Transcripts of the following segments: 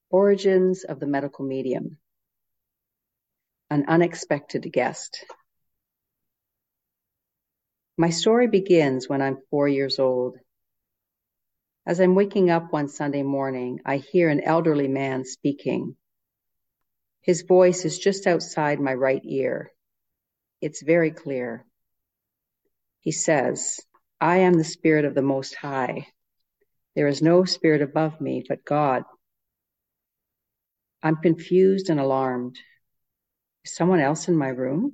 Origins of the medical medium. An unexpected guest. My story begins when I'm 4 years old. As I'm waking up one Sunday morning, I hear an elderly man speaking. His voice is just outside my right ear. It's very clear. He says, "I am the Spirit of the Most High. There is no spirit above me but God." I'm confused and alarmed. Is someone else in my room?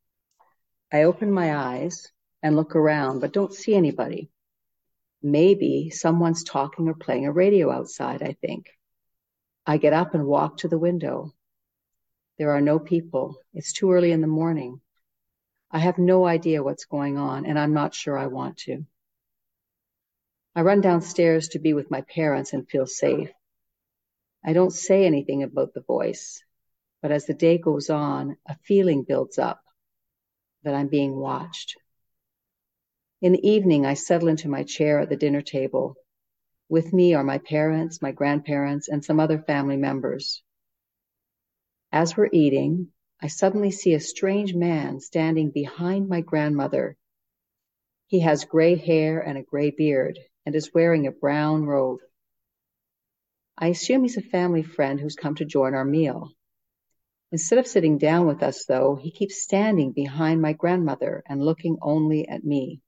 I open my eyes and look around, but don't see anybody. Maybe someone's talking or playing a radio outside, I think. I get up and walk to the window. There are no people. It's too early in the morning. I have no idea what's going on, and I'm not sure I want to. I run downstairs to be with my parents and feel safe. I don't say anything about the voice, but as the day goes on, a feeling builds up that I'm being watched. In the evening, I settle into my chair at the dinner table. With me are my parents, my grandparents, and some other family members. As we're eating, I suddenly see a strange man standing behind my grandmother. He has gray hair and a gray beard and is wearing a brown robe. I assume he's a family friend who's come to join our meal. Instead of sitting down with us, though, he keeps standing behind my grandmother and looking only at me.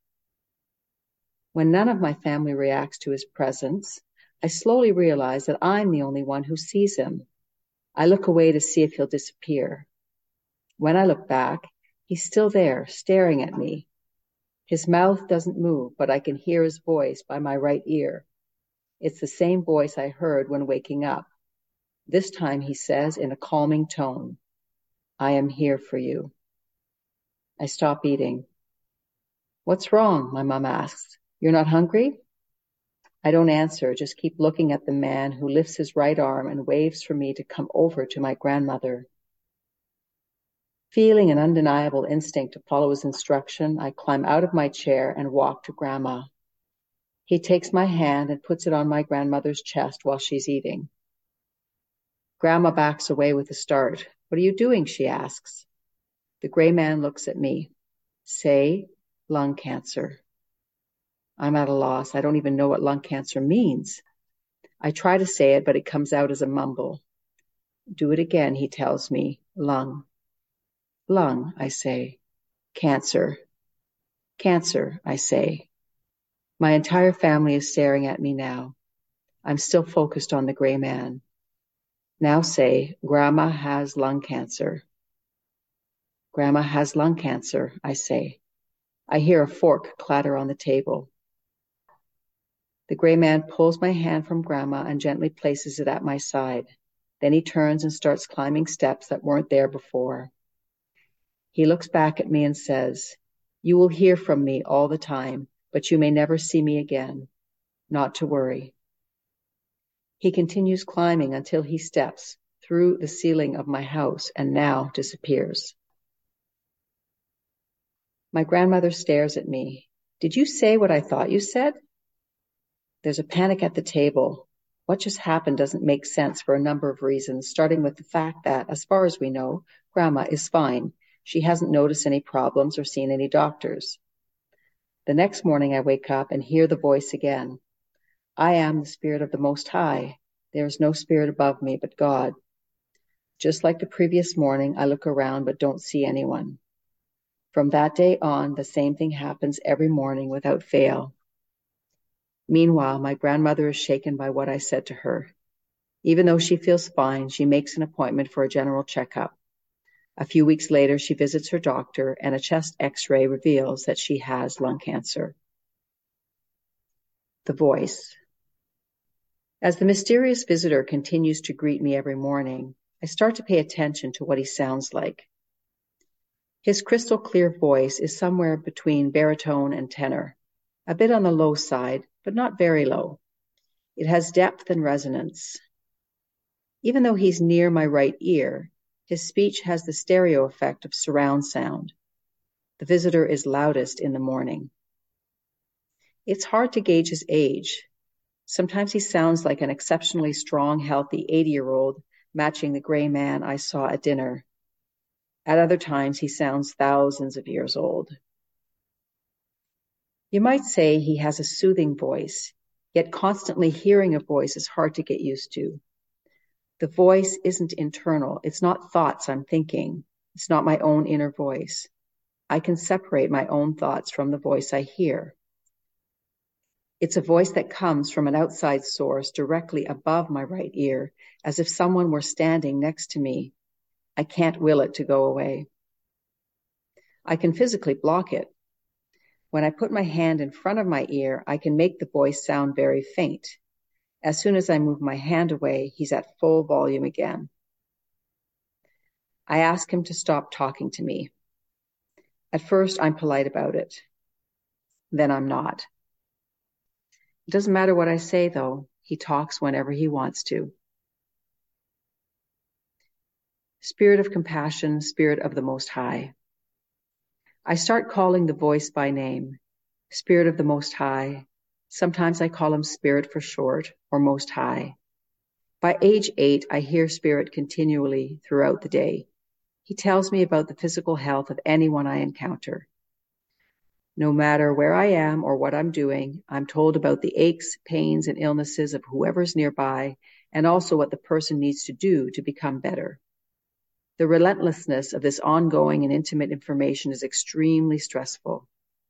When none of my family reacts to his presence, I slowly realize that I'm the only one who sees him. I look away to see if he'll disappear. When I look back, he's still there, staring at me. His mouth doesn't move, but I can hear his voice by my right ear. It's the same voice I heard when waking up. This time he says in a calming tone, "I am here for you." I stop eating. "What's wrong?" my mom asks. "You're not hungry?" I don't answer, just keep looking at the man who lifts his right arm and waves for me to come over to my grandmother. Feeling an undeniable instinct to follow his instruction, I climb out of my chair and walk to Grandma. He takes my hand and puts it on my grandmother's chest while she's eating. Grandma backs away with a start. "What are you doing?" she asks. The gray man looks at me. "Say, lung cancer." I'm at a loss. I don't even know what lung cancer means. I try to say it, but it comes out as a mumble. "Do it again," he tells me. "Lung." "Lung," I say. "Cancer." "Cancer," I say. My entire family is staring at me now. I'm still focused on the gray man. Now say, "Grandma has lung cancer." "Grandma has lung cancer," I say. I hear a fork clatter on the table. The gray man pulls my hand from Grandma and gently places it at my side. Then he turns and starts climbing steps that weren't there before. He looks back at me and says, "You will hear from me all the time, but you may never see me again. Not to worry." He continues climbing until he steps through the ceiling of my house and now disappears. My grandmother stares at me. "Did you say what I thought you said?" There's a panic at the table. What just happened doesn't make sense for a number of reasons, starting with the fact that, as far as we know, Grandma is fine. She hasn't noticed any problems or seen any doctors. The next morning I wake up and hear the voice again. "I am the Spirit of the Most High. There is no spirit above me but God." Just like the previous morning, I look around but don't see anyone. From that day on, the same thing happens every morning without fail. Meanwhile, my grandmother is shaken by what I said to her. Even though she feels fine, she makes an appointment for a general checkup. A few weeks later, she visits her doctor, and a chest X-ray reveals that she has lung cancer. The voice. As the mysterious visitor continues to greet me every morning, I start to pay attention to what he sounds like. His crystal clear voice is somewhere between baritone and tenor, a bit on the low side, but not very low. It has depth and resonance. Even though he's near my right ear, his speech has the stereo effect of surround sound. The visitor is loudest in the morning. It's hard to gauge his age. Sometimes he sounds like an exceptionally strong, healthy 80-year-old, matching the gray man I saw at dinner. At other times, he sounds thousands of years old. You might say he has a soothing voice, yet constantly hearing a voice is hard to get used to. The voice isn't internal. It's not thoughts I'm thinking. It's not my own inner voice. I can separate my own thoughts from the voice I hear. It's a voice that comes from an outside source directly above my right ear, as if someone were standing next to me. I can't will it to go away. I can physically block it. When I put my hand in front of my ear, I can make the voice sound very faint. As soon as I move my hand away, he's at full volume again. I ask him to stop talking to me. At first, I'm polite about it. Then I'm not. It doesn't matter what I say, though. He talks whenever he wants to. Spirit of compassion, Spirit of the Most High. I start calling the voice by name. Spirit of the Most High. Sometimes I call him Spirit for short, or Most High. By age 8, I hear Spirit continually throughout the day. He tells me about the physical health of anyone I encounter. No matter where I am or what I'm doing, I'm told about the aches, pains, and illnesses of whoever's nearby, and also what the person needs to do to become better. The relentlessness of this ongoing and intimate information is extremely stressful.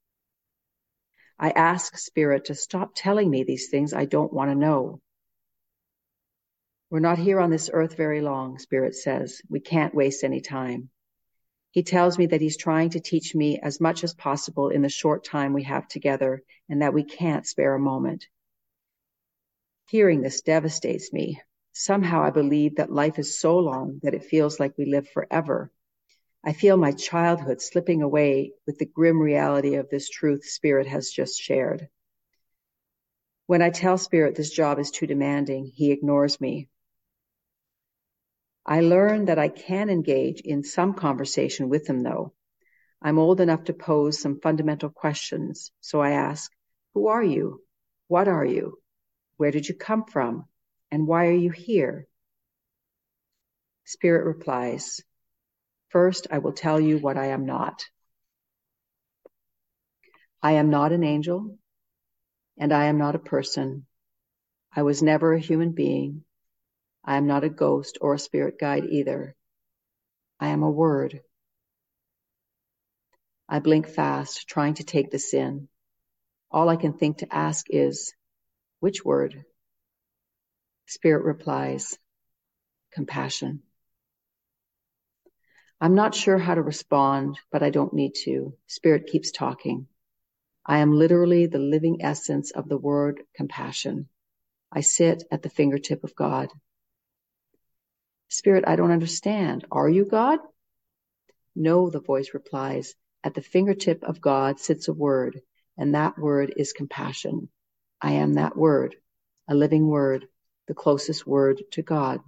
I ask Spirit to stop telling me these things I don't want to know. We're not here on this earth very long, Spirit says. We can't waste any time. He tells me that he's trying to teach me as much as possible in the short time we have together, and that we can't spare a moment. Hearing this devastates me. Somehow I believe that life is so long that it feels like we live forever. I feel my childhood slipping away with the grim reality of this truth Spirit has just shared. When I tell Spirit this job is too demanding, he ignores me. I learn that I can engage in some conversation with him, though. I'm old enough to pose some fundamental questions, so I ask, who are you? What are you? Where did you come from? And why are you here? Spirit replies, first, I will tell you what I am not. I am not an angel, and I am not a person. I was never a human being. I am not a ghost or a spirit guide either. I am a word. I blink fast, trying to take this in. All I can think to ask is, which word? Spirit replies, compassion. I'm not sure how to respond, but I don't need to. Spirit keeps talking. I am literally the living essence of the word compassion. I sit at the fingertip of God. Spirit, I don't understand. Are you God? No, the voice replies. At the fingertip of God sits a word, and that word is compassion. I am that word, a living word, the closest word to God.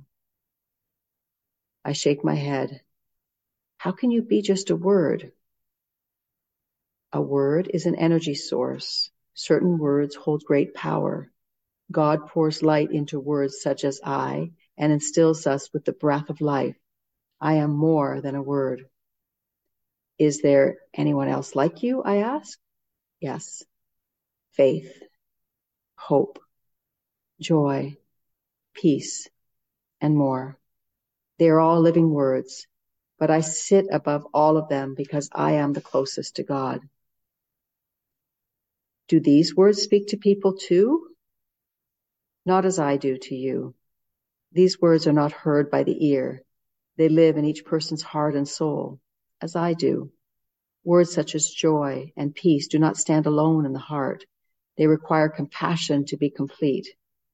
I shake my head. How can you be just a word? A word is an energy source. Certain words hold great power. God pours light into words such as I and instills us with the breath of life. I am more than a word. Is there anyone else like you? I ask. Yes. Faith, hope, joy, peace, and more. They are all living words, but I sit above all of them because I am the closest to God. Do these words speak to people too? Not as I do to you. These words are not heard by the ear. They live in each person's heart and soul, as I do. Words such as joy and peace do not stand alone in the heart. They require compassion to be complete.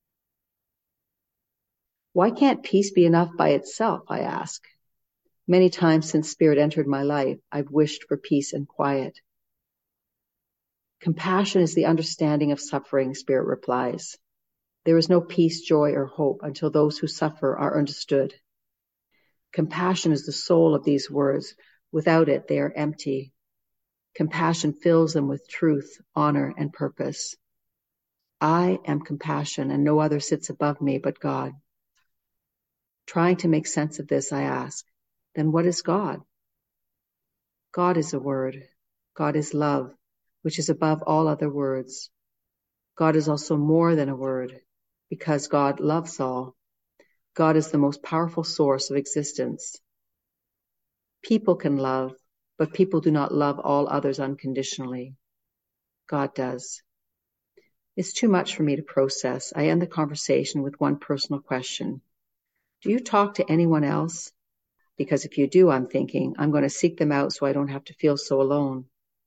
Why can't peace be enough by itself, I ask. Many times since Spirit entered my life, I've wished for peace and quiet. Compassion is the understanding of suffering, Spirit replies. There is no peace, joy, or hope until those who suffer are understood. Compassion is the soul of these words. Without it, they are empty. Compassion fills them with truth, honor, and purpose. I am compassion, and no other sits above me but God. Trying to make sense of this, I ask, then what is God? God is a word. God is love, which is above all other words. God is also more than a word, because God loves all. God is the most powerful source of existence. People can love, but people do not love all others unconditionally. God does. It's too much for me to process. I end the conversation with one personal question. Do you talk to anyone else? Because if you do, I'm thinking, I'm going to seek them out so I don't have to feel so alone.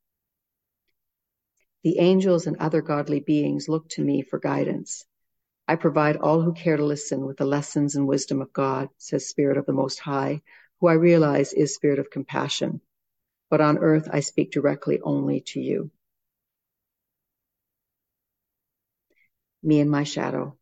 The angels and other godly beings look to me for guidance. I provide all who care to listen with the lessons and wisdom of God, says Spirit of the Most High, who I realize is Spirit of compassion. But on earth, I speak directly only to you. Me and my shadow.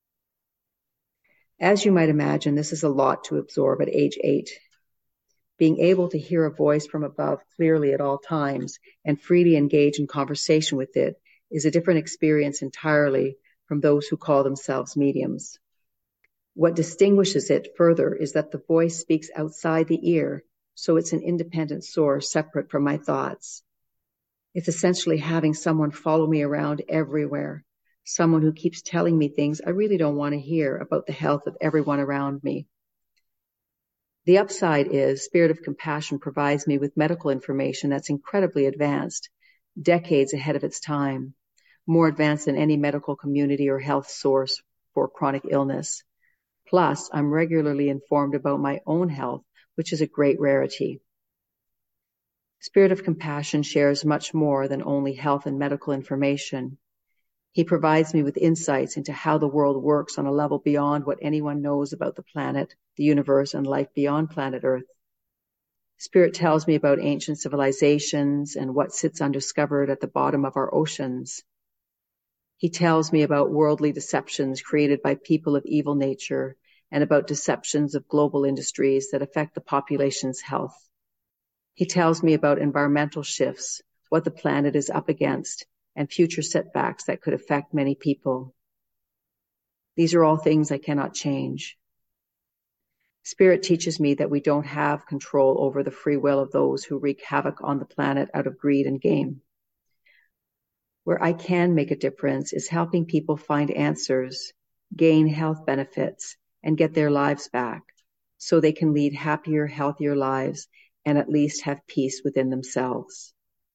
As you might imagine, this is a lot to absorb at age 8. Being able to hear a voice from above clearly at all times and freely engage in conversation with it is a different experience entirely from those who call themselves mediums. What distinguishes it further is that the voice speaks outside the ear, so it's an independent source separate from my thoughts. It's essentially having someone follow me around everywhere, someone who keeps telling me things I really don't want to hear about the health of everyone around me. The upside is Spirit of Compassion provides me with medical information that's incredibly advanced, decades ahead of its time, more advanced than any medical community or health source for chronic illness. Plus, I'm regularly informed about my own health, which is a great rarity. Spirit of Compassion shares much more than only health and medical information. He provides me with insights into how the world works on a level beyond what anyone knows about the planet, the universe, and life beyond planet Earth. Spirit tells me about ancient civilizations and what sits undiscovered at the bottom of our oceans. He tells me about worldly deceptions created by people of evil nature and about deceptions of global industries that affect the population's health. He tells me about environmental shifts, what the planet is up against, and future setbacks that could affect many people. These are all things I cannot change. Spirit teaches me that we don't have control over the free will of those who wreak havoc on the planet out of greed and gain. Where I can make a difference is helping people find answers, gain health benefits, and get their lives back so they can lead happier, healthier lives and at least have peace within themselves.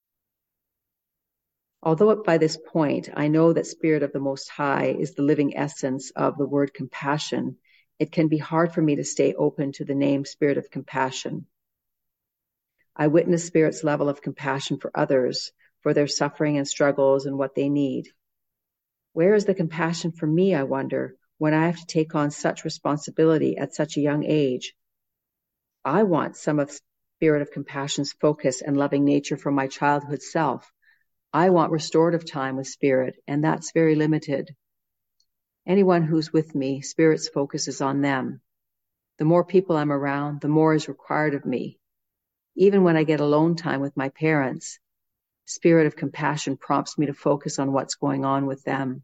Although by this point I know that Spirit of the Most High is the living essence of the word compassion, it can be hard for me to stay open to the name Spirit of Compassion. I witness Spirit's level of compassion for others, for their suffering and struggles and what they need. Where is the compassion for me, I wonder, when I have to take on such responsibility at such a young age? I want some of Spirit of Compassion's focus and loving nature from my childhood self. I want restorative time with Spirit, and that's very limited. Anyone who's with me, Spirit's focus is on them. The more people I'm around, the more is required of me. Even when I get alone time with my parents, Spirit of Compassion prompts me to focus on what's going on with them.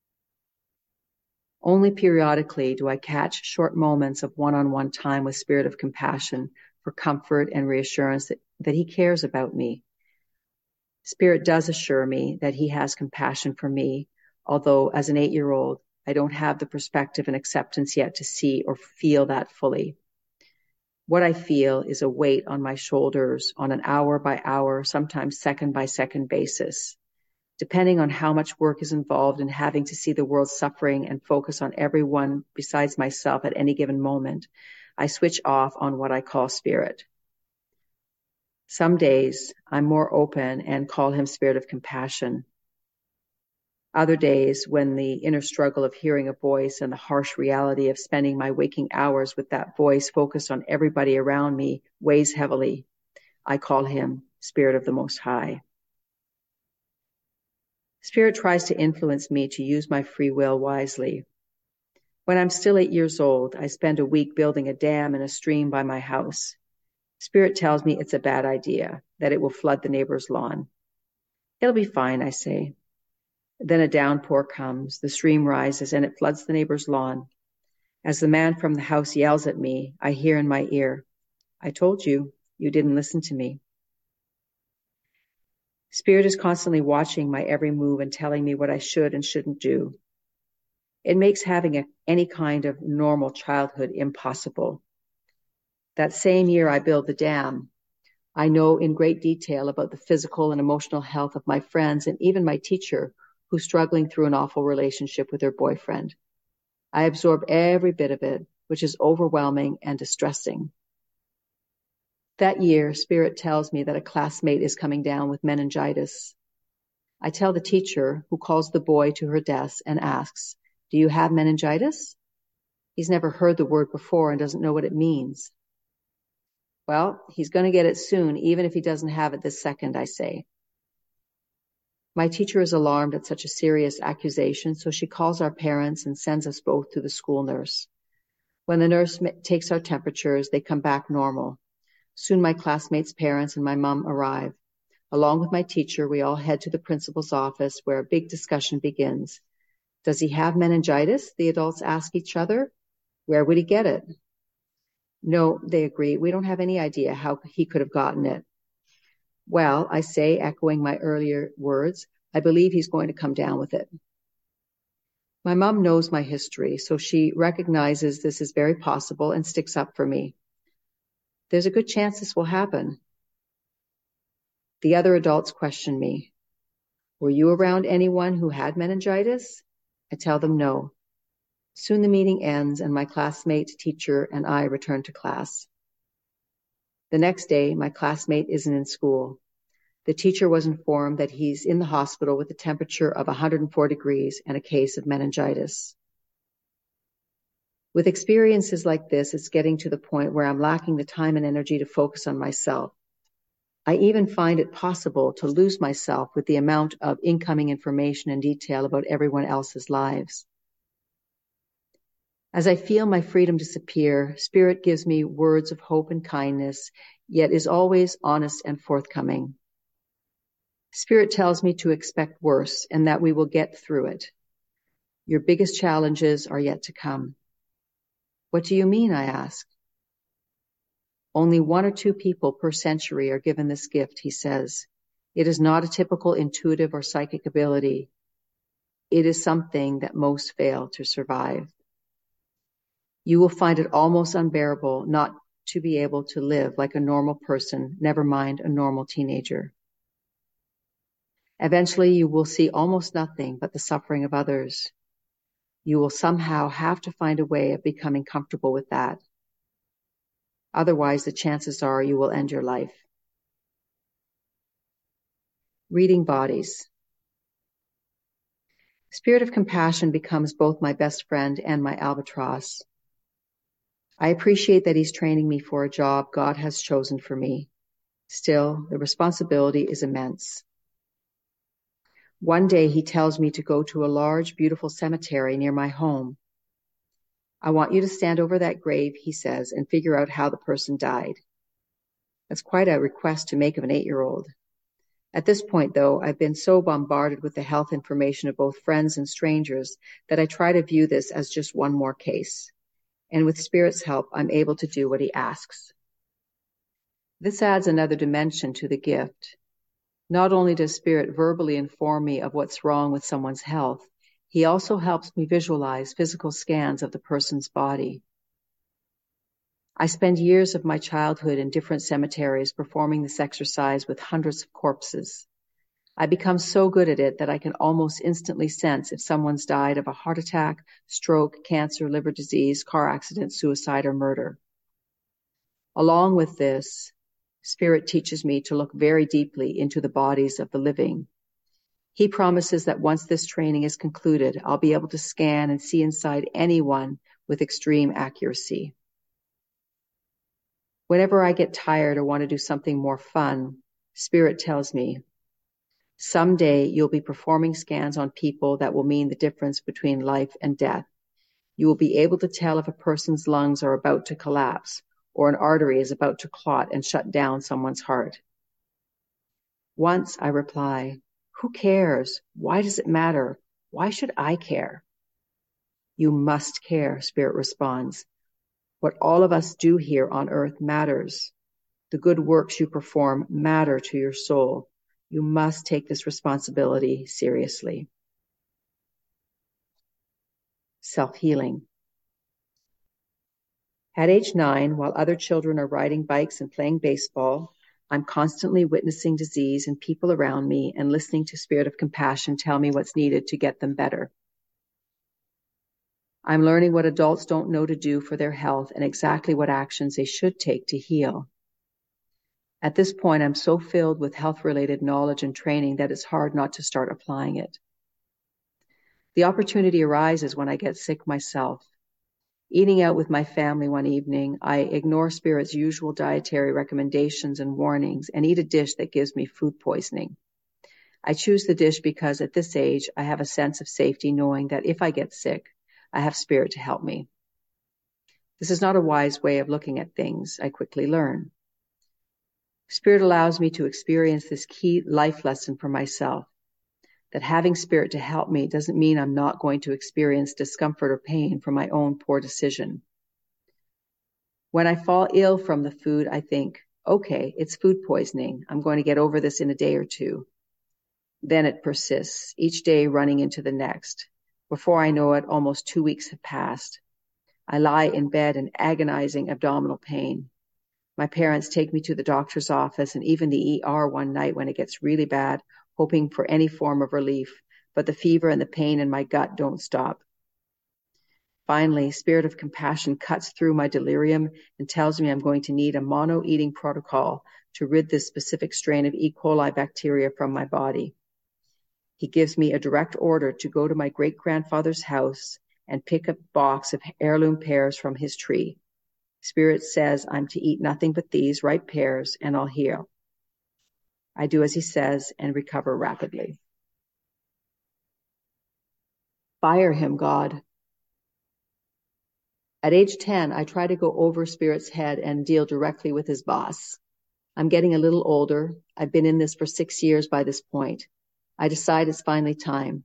Only periodically do I catch short moments of one-on-one time with Spirit of Compassion for comfort and reassurance that he cares about me. Spirit does assure me that he has compassion for me, although as an 8-year-old, I don't have the perspective and acceptance yet to see or feel that fully. What I feel is a weight on my shoulders on an hour-by-hour, sometimes second-by-second basis. Depending on how much work is involved in having to see the world suffering and focus on everyone besides myself at any given moment, I switch off on what I call Spirit. Some days I'm more open and call him Spirit of Compassion. Other days, when the inner struggle of hearing a voice and the harsh reality of spending my waking hours with that voice focused on everybody around me weighs heavily, I call him Spirit of the Most High. Spirit tries to influence me to use my free will wisely. When I'm still 8 years old, I spend a week building a dam and a stream by my house. Spirit tells me it's a bad idea, that it will flood the neighbor's lawn. It'll be fine, I say. Then a downpour comes, the stream rises, and it floods the neighbor's lawn. As the man from the house yells at me, I hear in my ear, "I told you, you didn't listen to me." Spirit is constantly watching my every move and telling me what I should and shouldn't do. It makes having any kind of normal childhood impossible. That same year I build the dam, I know in great detail about the physical and emotional health of my friends and even my teacher, who's struggling through an awful relationship with her boyfriend. I absorb every bit of it, which is overwhelming and distressing. That year, Spirit tells me that a classmate is coming down with meningitis. I tell the teacher, who calls the boy to her desk and asks, "Do you have meningitis?" He's never heard the word before and doesn't know what it means. "Well, he's going to get it soon, even if he doesn't have it this second," I say. My teacher is alarmed at such a serious accusation, so she calls our parents and sends us both to the school nurse. When the nurse takes our temperatures, they come back normal. Soon my classmates' parents and my mom arrive. Along with my teacher, we all head to the principal's office, where a big discussion begins. Does he have meningitis? The adults ask each other. Where would he get it? No, they agree. We don't have any idea how he could have gotten it. Well, I say, echoing my earlier words, I believe he's going to come down with it. My mom knows my history, so she recognizes this is very possible and sticks up for me. There's a good chance this will happen. The other adults question me. Were you around anyone who had meningitis? I tell them no. Soon the meeting ends and my classmate, teacher, and I return to class. The next day, my classmate isn't in school. The teacher was informed that he's in the hospital with a temperature of 104 degrees and a case of meningitis. With experiences like this, it's getting to the point where I'm lacking the time and energy to focus on myself. I even find it possible to lose myself with the amount of incoming information and detail about everyone else's lives. As I feel my freedom disappear, Spirit gives me words of hope and kindness, yet is always honest and forthcoming. Spirit tells me to expect worse and that we will get through it. Your biggest challenges are yet to come. What do you mean? I ask. Only 1 or 2 people per century are given this gift, he says. It is not a typical intuitive or psychic ability. It is something that most fail to survive. You will find it almost unbearable not to be able to live like a normal person, never mind a normal teenager. Eventually, you will see almost nothing but the suffering of others. You will somehow have to find a way of becoming comfortable with that. Otherwise, the chances are you will end your life. Reading bodies. Spirit of Compassion becomes both my best friend and my albatross. I appreciate that he's training me for a job God has chosen for me. Still, the responsibility is immense. One day he tells me to go to a large, beautiful cemetery near my home. I want you to stand over that grave, he says, and figure out how the person died. That's quite a request to make of an 8-year-old. At this point, though, I've been so bombarded with the health information of both friends and strangers that I try to view this as just one more case. And with Spirit's help, I'm able to do what he asks. This adds another dimension to the gift. Not only does Spirit verbally inform me of what's wrong with someone's health, he also helps me visualize physical scans of the person's body. I spend years of my childhood in different cemeteries performing this exercise with hundreds of corpses. I become so good at it that I can almost instantly sense if someone's died of a heart attack, stroke, cancer, liver disease, car accident, suicide, or murder. Along with this, Spirit teaches me to look very deeply into the bodies of the living. He promises that once this training is concluded, I'll be able to scan and see inside anyone with extreme accuracy. Whenever I get tired or want to do something more fun, Spirit tells me, someday you'll be performing scans on people that will mean the difference between life and death. You will be able to tell if a person's lungs are about to collapse or an artery is about to clot and shut down someone's heart. Once I reply, Who cares? Why does it matter? Why should I care? You must care, Spirit responds. What all of us do here on earth matters. The good works you perform matter to your soul. You must take this responsibility seriously. Self-healing. At age 9, while other children are riding bikes and playing baseball, I'm constantly witnessing disease and people around me and listening to Spirit of Compassion tell me what's needed to get them better. I'm learning what adults don't know to do for their health and exactly what actions they should take to heal. At this point, I'm so filled with health-related knowledge and training that it's hard not to start applying it. The opportunity arises when I get sick myself. Eating out with my family one evening, I ignore Spirit's usual dietary recommendations and warnings and eat a dish that gives me food poisoning. I choose the dish because at this age, I have a sense of safety knowing that if I get sick, I have Spirit to help me. This is not a wise way of looking at things, I quickly learn. Spirit allows me to experience this key life lesson for myself, that having Spirit to help me doesn't mean I'm not going to experience discomfort or pain from my own poor decision. When I fall ill from the food, I think, okay, it's food poisoning. I'm going to get over this in a day or two. Then it persists, each day running into the next. Before I know it, almost 2 weeks have passed. I lie in bed in agonizing abdominal pain. My parents take me to the doctor's office and even the ER one night when it gets really bad, hoping for any form of relief, but the fever and the pain in my gut don't stop. Finally, Spirit of Compassion cuts through my delirium and tells me I'm going to need a mono-eating protocol to rid this specific strain of E. coli bacteria from my body. He gives me a direct order to go to my great-grandfather's house and pick a box of heirloom pears from his tree. Spirit says I'm to eat nothing but these ripe pears and I'll heal. I do as he says and recover rapidly. Fire him, God. At age 10, I try to go over Spirit's head and deal directly with his boss. I'm getting a little older. I've been in this for 6 years by this point. I decide it's finally time.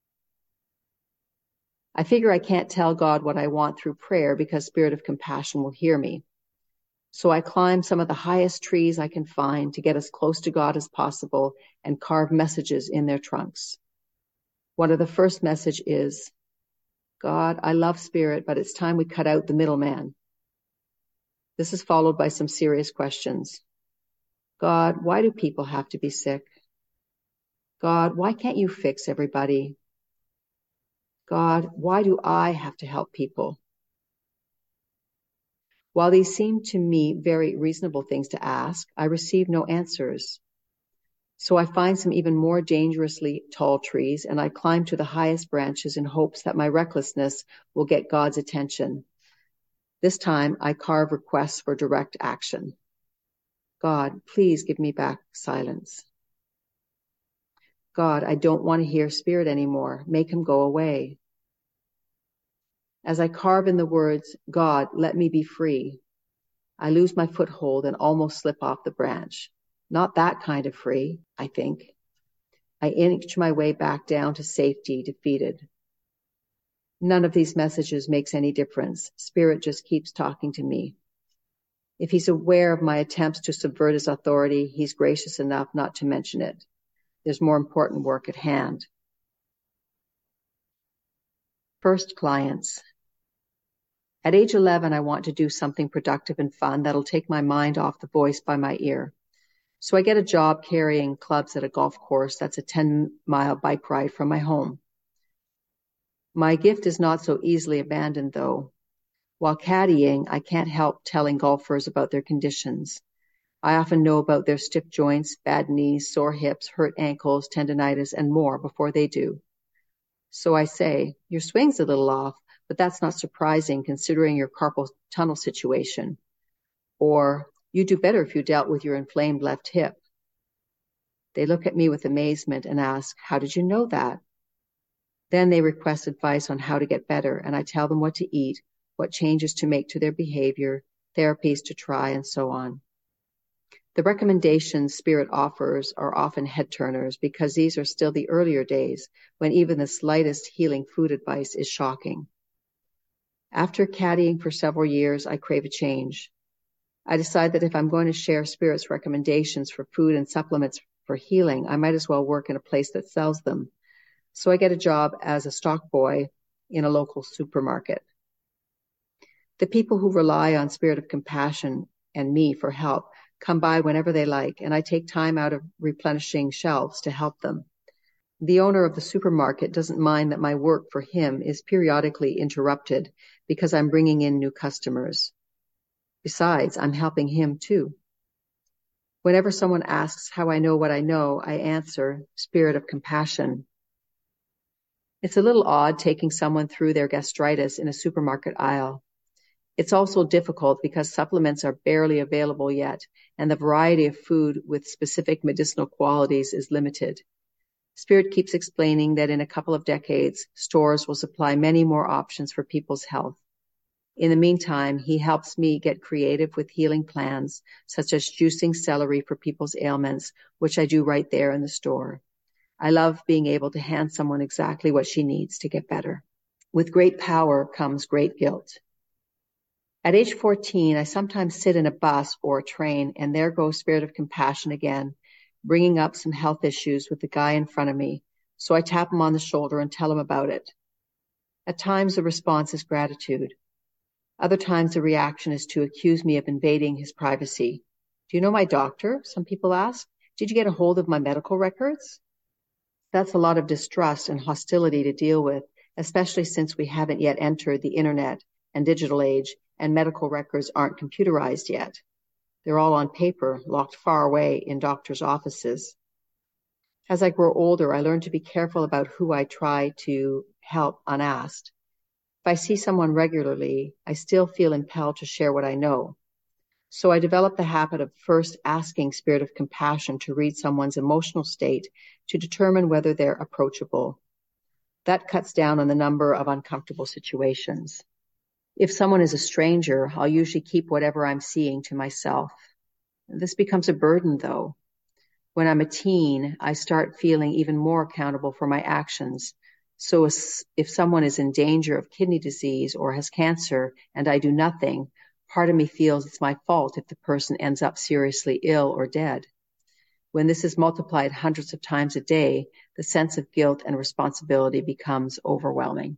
I figure I can't tell God what I want through prayer because Spirit of Compassion will hear me. So I climb some of the highest trees I can find to get as close to God as possible and carve messages in their trunks. One of the first message is, God, I love Spirit, but it's time we cut out the middleman. This is followed by some serious questions. God, why do people have to be sick? God, why can't you fix everybody? God, why do I have to help people? While these seem to me very reasonable things to ask, I receive no answers. So I find some even more dangerously tall trees and I climb to the highest branches in hopes that my recklessness will get God's attention. This time I carve requests for direct action. God, please give me back silence. God, I don't want to hear Spirit anymore. Make him go away. As I carve in the words, God, let me be free, I lose my foothold and almost slip off the branch. Not that kind of free, I think. I inch my way back down to safety, defeated. None of these messages makes any difference. Spirit just keeps talking to me. If he's aware of my attempts to subvert his authority, he's gracious enough not to mention it. There's more important work at hand. First clients. At age 11, I want to do something productive and fun that'll take my mind off the voice by my ear. So I get a job carrying clubs at a golf course that's a 10-mile bike ride from my home. My gift is not so easily abandoned, though. While caddying, I can't help telling golfers about their conditions. I often know about their stiff joints, bad knees, sore hips, hurt ankles, tendinitis, and more before they do. So I say, your swing's a little off, but that's not surprising considering your carpal tunnel situation. Or, you'd do better if you dealt with your inflamed left hip. They look at me with amazement and ask, how did you know that? Then they request advice on how to get better, and I tell them what to eat, what changes to make to their behavior, therapies to try, and so on. The recommendations Spirit offers are often head turners because these are still the earlier days when even the slightest healing food advice is shocking. After caddying for several years, I crave a change. I decide that if I'm going to share Spirit's recommendations for food and supplements for healing, I might as well work in a place that sells them. So I get a job as a stock boy in a local supermarket. The people who rely on Spirit of Compassion and me for help come by whenever they like, and I take time out of replenishing shelves to help them. The owner of the supermarket doesn't mind that my work for him is periodically interrupted because I'm bringing in new customers. Besides, I'm helping him too. Whenever someone asks how I know what I know, I answer, Spirit of Compassion. It's a little odd taking someone through their gastritis in a supermarket aisle. It's also difficult because supplements are barely available yet, and the variety of food with specific medicinal qualities is limited. Spirit keeps explaining that in a couple of decades, stores will supply many more options for people's health. In the meantime, he helps me get creative with healing plans, such as juicing celery for people's ailments, which I do right there in the store. I love being able to hand someone exactly what she needs to get better. With great power comes great guilt. At age 14, I sometimes sit in a bus or a train, and there goes Spirit of Compassion again, bringing up some health issues with the guy in front of me. So I tap him on the shoulder and tell him about it. At times, the response is gratitude. Other times, the reaction is to accuse me of invading his privacy. Do you know my doctor? Some people ask. Did you get a hold of my medical records? That's a lot of distrust and hostility to deal with, especially since we haven't yet entered the internet and digital age, and medical records aren't computerized yet. They're all on paper, locked far away in doctors' offices. As I grow older, I learn to be careful about who I try to help unasked. If I see someone regularly, I still feel impelled to share what I know. So I developed the habit of first asking Spirit of Compassion to read someone's emotional state to determine whether they're approachable. That cuts down on the number of uncomfortable situations. If someone is a stranger, I'll usually keep whatever I'm seeing to myself. This becomes a burden, though. When I'm a teen, I start feeling even more accountable for my actions. So if someone is in danger of kidney disease or has cancer and I do nothing, part of me feels it's my fault if the person ends up seriously ill or dead. When this is multiplied hundreds of times a day, the sense of guilt and responsibility becomes overwhelming.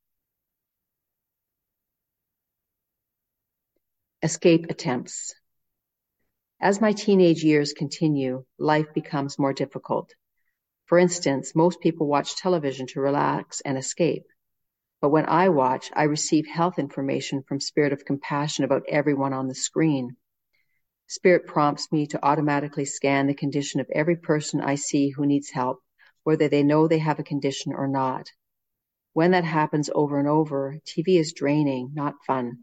Escape attempts. As my teenage years continue, life becomes more difficult. For instance, most people watch television to relax and escape. But when I watch, I receive health information from Spirit of Compassion about everyone on the screen. Spirit prompts me to automatically scan the condition of every person I see who needs help, whether they know they have a condition or not. When that happens over and over, TV is draining, not fun.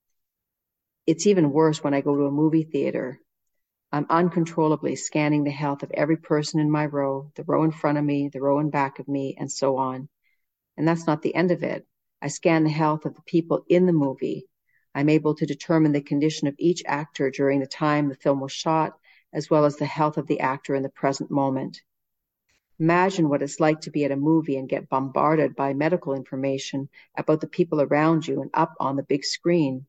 It's even worse when I go to a movie theater. I'm uncontrollably scanning the health of every person in my row, the row in front of me, the row in back of me, and so on. And that's not the end of it. I scan the health of the people in the movie. I'm able to determine the condition of each actor during the time the film was shot, as well as the health of the actor in the present moment. Imagine what it's like to be at a movie and get bombarded by medical information about the people around you and up on the big screen.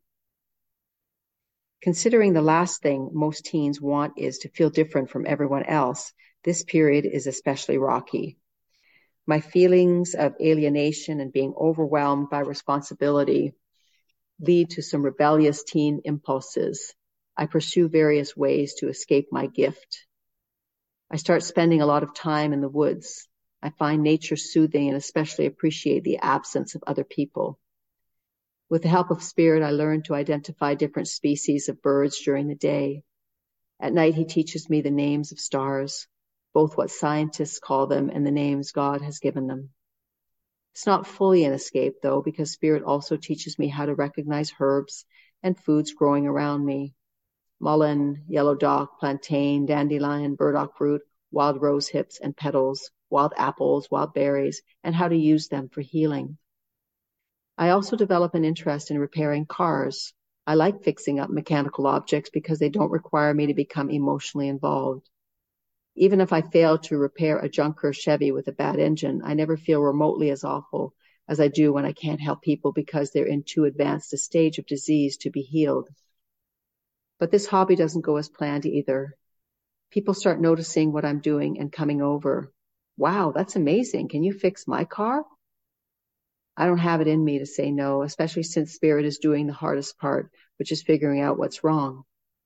Considering the last thing most teens want is to feel different from everyone else, this period is especially rocky. My feelings of alienation and being overwhelmed by responsibility lead to some rebellious teen impulses. I pursue various ways to escape my gift. I start spending a lot of time in the woods. I find nature soothing and especially appreciate the absence of other people. With the help of Spirit, I learn to identify different species of birds during the day. At night, he teaches me the names of stars, both what scientists call them and the names God has given them. It's not fully an escape, though, because Spirit also teaches me how to recognize herbs and foods growing around me. Mullein, yellow dock, plantain, dandelion, burdock root, wild rose hips and petals, wild apples, wild berries, and how to use them for healing. I also develop an interest in repairing cars. I like fixing up mechanical objects because they don't require me to become emotionally involved. Even if I fail to repair a junker Chevy with a bad engine, I never feel remotely as awful as I do when I can't help people because they're in too advanced a stage of disease to be healed. But this hobby doesn't go as planned either. People start noticing what I'm doing and coming over. Wow, that's amazing. Can you fix my car? I don't have it in me to say no, especially since Spirit is doing the hardest part, which is figuring out what's wrong.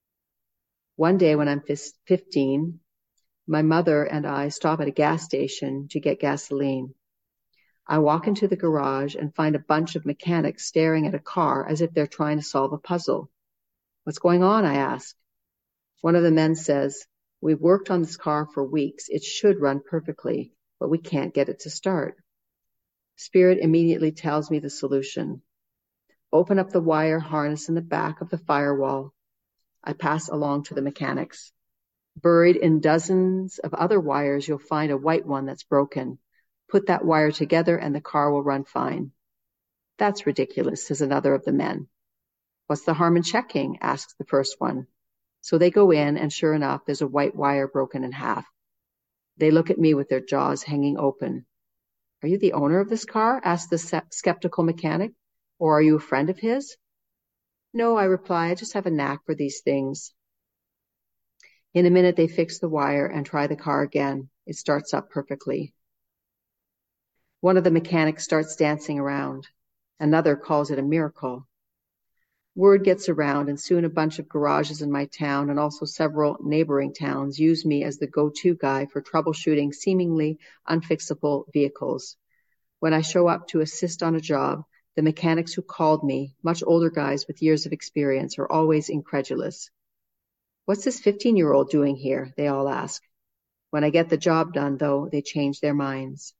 One day when I'm 15, my mother and I stop at a gas station to get gasoline. I walk into the garage and find a bunch of mechanics staring at a car as if they're trying to solve a puzzle. What's going on? I ask. One of the men says, we've worked on this car for weeks. It should run perfectly, but we can't get it to start. Spirit immediately tells me the solution. Open up the wire harness in the back of the firewall. I pass along to the mechanics. Buried in dozens of other wires, you'll find a white one that's broken. Put that wire together and the car will run fine. That's ridiculous, says another of the men. What's the harm in checking? Asks the first one. So they go in, and sure enough, there's a white wire broken in half. They look at me with their jaws hanging open. Are you the owner of this car? Asks the skeptical mechanic. Or are you a friend of his? No, I reply, I just have a knack for these things. In a minute, they fix the wire and try the car again. It starts up perfectly. One of the mechanics starts dancing around. Another calls it a miracle. Word gets around, and soon a bunch of garages in my town and also several neighboring towns use me as the go-to guy for troubleshooting seemingly unfixable vehicles. When I show up to assist on a job, the mechanics who called me, much older guys with years of experience, are always incredulous. What's this 15-year-old doing here? They all ask. When I get the job done, though, they change their minds.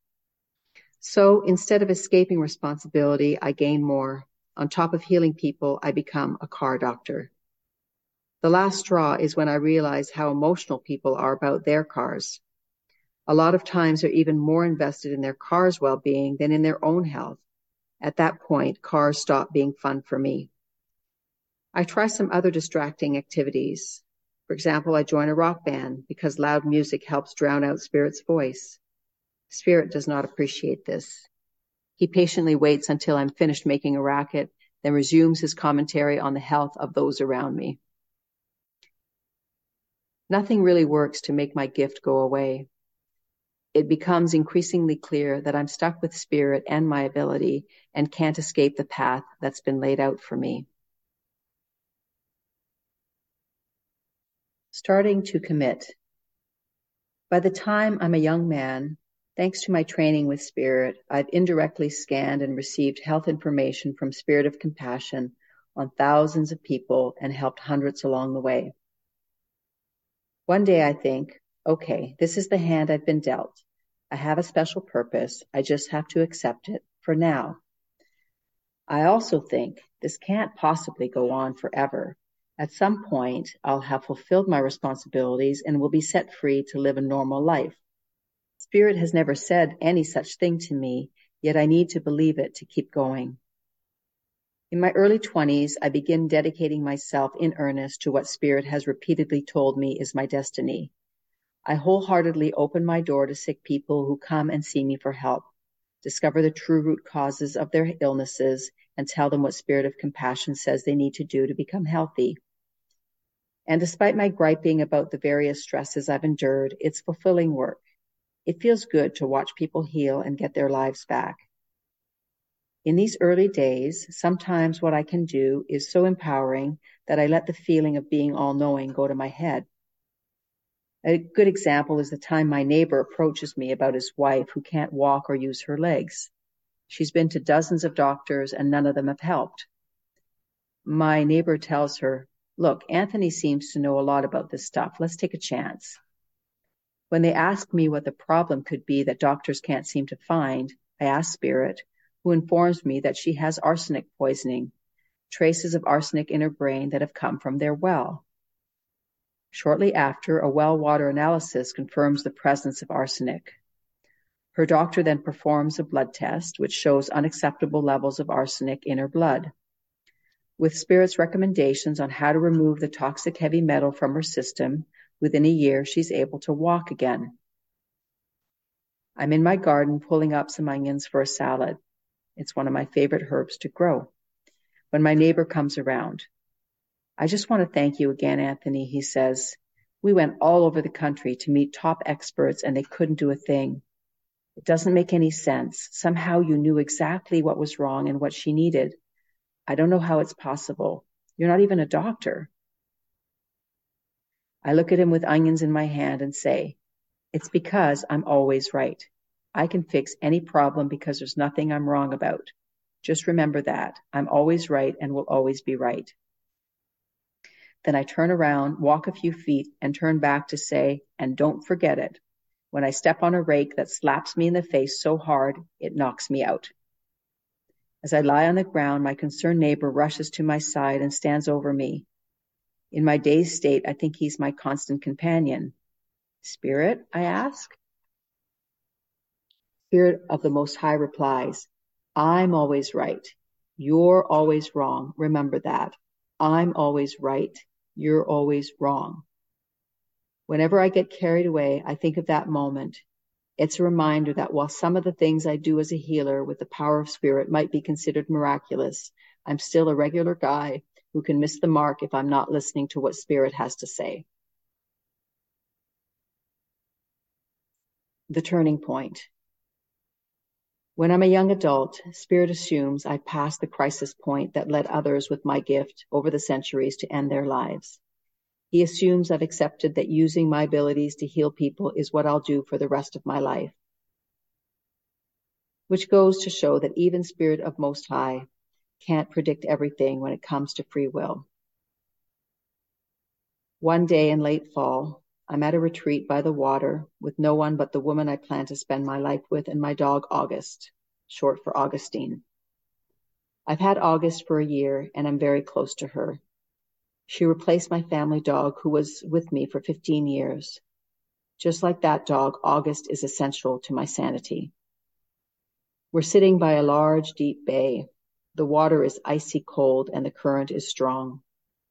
So instead of escaping responsibility, I gain more. On top of healing people, I become a car doctor. The last straw is when I realize how emotional people are about their cars. A lot of times they're even more invested in their car's well-being than in their own health. At that point, cars stop being fun for me. I try some other distracting activities. For example, I join a rock band because loud music helps drown out Spirit's voice. Spirit does not appreciate this. He patiently waits until I'm finished making a racket, then resumes his commentary on the health of those around me. Nothing really works to make my gift go away. It becomes increasingly clear that I'm stuck with Spirit and my ability and can't escape the path that's been laid out for me. Starting to commit. By the time I'm a young man, thanks to my training with Spirit, I've indirectly scanned and received health information from Spirit of Compassion on thousands of people and helped hundreds along the way. One day I think, okay, this is the hand I've been dealt. I have a special purpose. I just have to accept it for now. I also think this can't possibly go on forever. At some point, I'll have fulfilled my responsibilities and will be set free to live a normal life. Spirit has never said any such thing to me, yet I need to believe it to keep going. In my early 20s, I begin dedicating myself in earnest to what Spirit has repeatedly told me is my destiny. I wholeheartedly open my door to sick people who come and see me for help, discover the true root causes of their illnesses, and tell them what Spirit of Compassion says they need to do to become healthy. And despite my griping about the various stresses I've endured, it's fulfilling work. It feels good to watch people heal and get their lives back. In these early days, sometimes what I can do is so empowering that I let the feeling of being all-knowing go to my head. A good example is the time my neighbor approaches me about his wife who can't walk or use her legs. She's been to dozens of doctors and none of them have helped. My neighbor tells her, look, Anthony seems to know a lot about this stuff. Let's take a chance. When they ask me what the problem could be that doctors can't seem to find, I ask Spirit, who informs me that she has arsenic poisoning, traces of arsenic in her brain that have come from their well. Shortly after, a well water analysis confirms the presence of arsenic. Her doctor then performs a blood test, which shows unacceptable levels of arsenic in her blood. With Spirit's recommendations on how to remove the toxic heavy metal from her system, within a year, she's able to walk again. I'm in my garden pulling up some onions for a salad. It's one of my favorite herbs to grow. When my neighbor comes around, I just want to thank you again, Anthony, he says. We went all over the country to meet top experts and they couldn't do a thing. It doesn't make any sense. Somehow you knew exactly what was wrong and what she needed. I don't know how it's possible. You're not even a doctor. I look at him with onions in my hand and say, it's because I'm always right. I can fix any problem because there's nothing I'm wrong about. Just remember that. I'm always right and will always be right. Then I turn around, walk a few feet, and turn back to say, and don't forget it. When I step on a rake that slaps me in the face so hard, it knocks me out. As I lie on the ground, my concerned neighbor rushes to my side and stands over me. In my dazed state, I think he's my constant companion. Spirit, I ask. Spirit of the Most High replies, I'm always right. You're always wrong. Remember that. I'm always right. You're always wrong. Whenever I get carried away, I think of that moment. It's a reminder that while some of the things I do as a healer with the power of Spirit might be considered miraculous, I'm still a regular guy who can miss the mark if I'm not listening to what Spirit has to say. The turning point. When I'm a young adult, Spirit assumes I've passed the crisis point that led others with my gift over the centuries to end their lives. He assumes I've accepted that using my abilities to heal people is what I'll do for the rest of my life. Which goes to show that even Spirit of Most High can't predict everything when it comes to free will. One day in late fall, I'm at a retreat by the water with no one but the woman I plan to spend my life with and my dog August, short for Augustine. I've had August for a year and I'm very close to her. She replaced my family dog who was with me for 15 years. Just like that dog, August is essential to my sanity. We're sitting by a large, deep bay. The water is icy cold and the current is strong.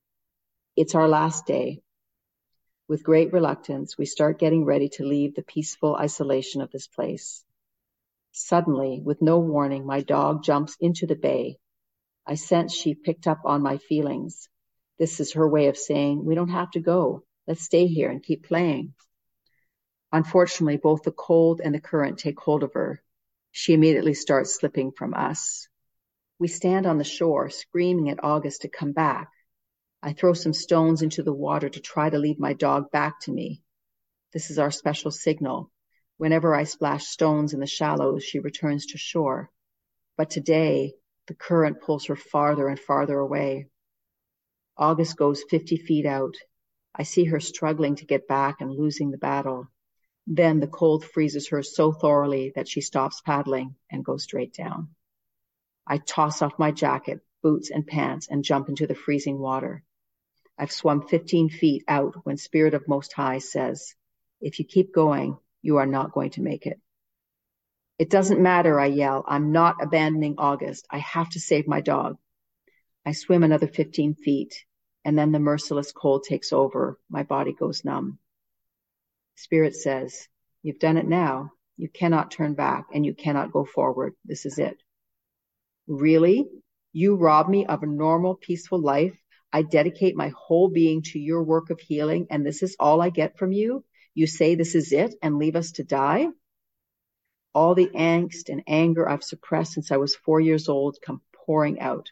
It's our last day. With great reluctance, we start getting ready to leave the peaceful isolation of this place. Suddenly, with no warning, my dog jumps into the bay. I sense she picked up on my feelings. This is her way of saying, we don't have to go. Let's stay here and keep playing. Unfortunately, both the cold and the current take hold of her. She immediately starts slipping from us. We stand on the shore, screaming at August to come back. I throw some stones into the water to try to lead my dog back to me. This is our special signal. Whenever I splash stones in the shallows, she returns to shore. But today, the current pulls her farther and farther away. August goes 50 feet out. I see her struggling to get back and losing the battle. Then the cold freezes her so thoroughly that she stops paddling and goes straight down. I toss off my jacket, boots, and pants and jump into the freezing water. I've swum 15 feet out when Spirit of Most High says, if you keep going, you are not going to make it. It doesn't matter, I yell. I'm not abandoning August. I have to save my dog. I swim another 15 feet, and then the merciless cold takes over. My body goes numb. Spirit says, you've done it now. You cannot turn back, and you cannot go forward. This is it. Really? You rob me of a normal, peaceful life? I dedicate my whole being to your work of healing, and this is all I get from you? You say this is it and leave us to die? All the angst and anger I've suppressed since I was 4 years old come pouring out.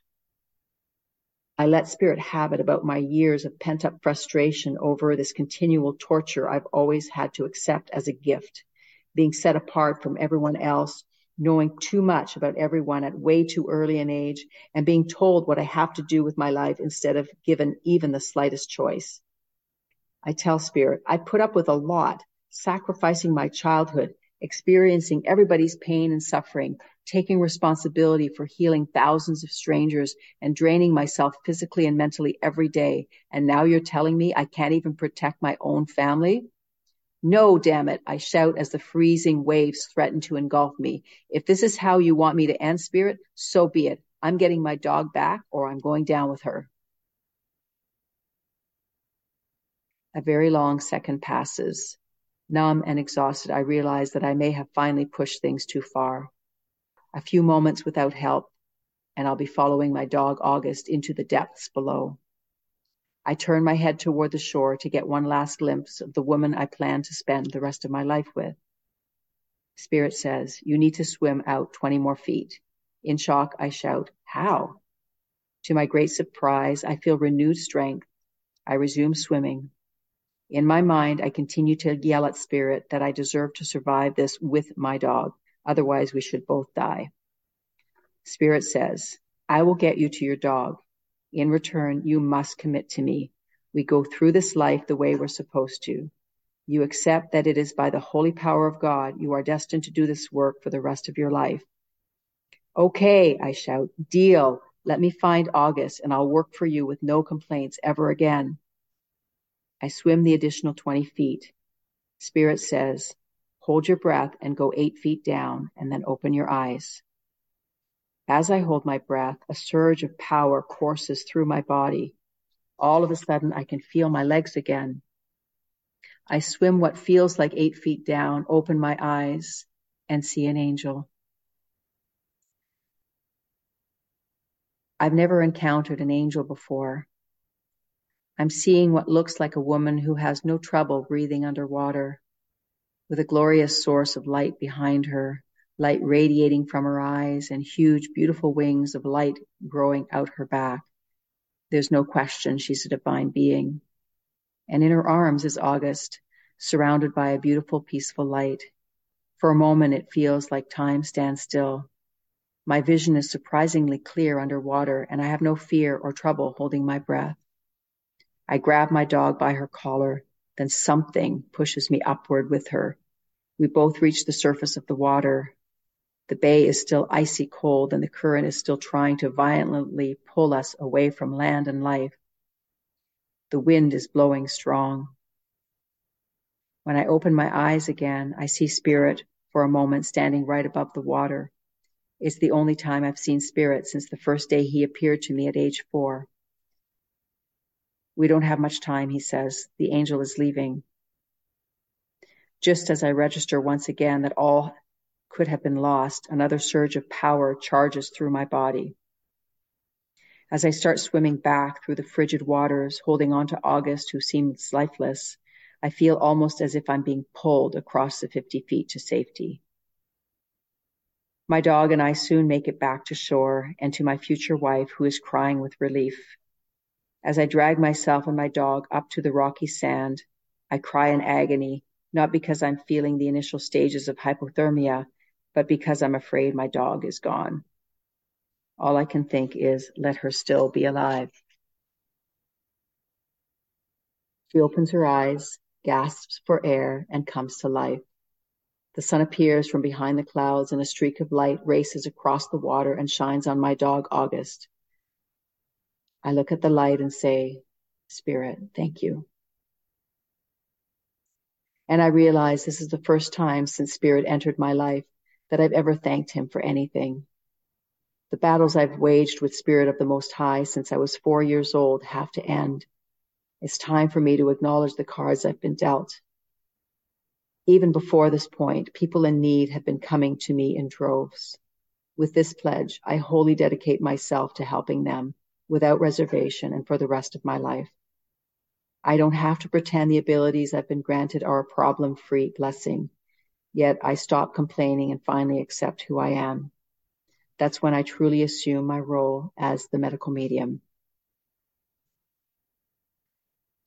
I let Spirit have it about my years of pent-up frustration over this continual torture I've always had to accept as a gift, being set apart from everyone else, knowing too much about everyone at way too early an age, and being told what I have to do with my life instead of given even the slightest choice. I tell Spirit, I put up with a lot, sacrificing my childhood, experiencing everybody's pain and suffering, taking responsibility for healing thousands of strangers, and draining myself physically and mentally every day. And now you're telling me I can't even protect my own family? No, damn it, I shout as the freezing waves threaten to engulf me. If this is how you want me to end, Spirit, so be it. I'm getting my dog back or I'm going down with her. A very long second passes. Numb and exhausted, I realize that I may have finally pushed things too far. A few moments without help, and I'll be following my dog August into the depths below. I turn my head toward the shore to get one last glimpse of the woman I plan to spend the rest of my life with. Spirit says, you need to swim out 20 more feet. In shock, I shout, how? To my great surprise, I feel renewed strength. I resume swimming. In my mind, I continue to yell at Spirit that I deserve to survive this with my dog. Otherwise, we should both die. Spirit says, I will get you to your dog. In return, you must commit to me. We go through this life the way we're supposed to. You accept that it is by the holy power of God you are destined to do this work for the rest of your life. Okay, I shout, deal. Let me find August and I'll work for you with no complaints ever again. I swim the additional 20 feet. Spirit says, hold your breath and go 8 feet down and then open your eyes. As I hold my breath, a surge of power courses through my body. All of a sudden, I can feel my legs again. I swim what feels like 8 feet down, open my eyes, and see an angel. I've never encountered an angel before. I'm seeing what looks like a woman who has no trouble breathing underwater, with a glorious source of light behind her, light radiating from her eyes and huge, beautiful wings of light growing out her back. There's no question she's a divine being. And in her arms is August, surrounded by a beautiful, peaceful light. For a moment, it feels like time stands still. My vision is surprisingly clear underwater, and I have no fear or trouble holding my breath. I grab my dog by her collar, then something pushes me upward with her. We both reach the surface of the water. The bay is still icy cold, and the current is still trying to violently pull us away from land and life. The wind is blowing strong. When I open my eyes again, I see Spirit for a moment standing right above the water. It's the only time I've seen Spirit since the first day he appeared to me at age 4. We don't have much time, he says. The angel is leaving. Just as I register once again that all could have been lost, another surge of power charges through my body. As I start swimming back through the frigid waters, holding on to August, who seems lifeless, I feel almost as if I'm being pulled across the 50 feet to safety. My dog and I soon make it back to shore and to my future wife, who is crying with relief. As I drag myself and my dog up to the rocky sand, I cry in agony, not because I'm feeling the initial stages of hypothermia, but because I'm afraid my dog is gone. All I can think is, let her still be alive. She opens her eyes, gasps for air, and comes to life. The sun appears from behind the clouds, and a streak of light races across the water and shines on my dog, August. I look at the light and say, Spirit, thank you. And I realize this is the first time since Spirit entered my life that I've ever thanked him for anything. The battles I've waged with Spirit of the Most High since I was 4 years old have to end. It's time for me to acknowledge the cards I've been dealt. Even before this point, people in need have been coming to me in droves. With this pledge, I wholly dedicate myself to helping them without reservation and for the rest of my life. I don't have to pretend the abilities I've been granted are a problem-free blessing. Yet I stop complaining and finally accept who I am. That's when I truly assume my role as the medical medium.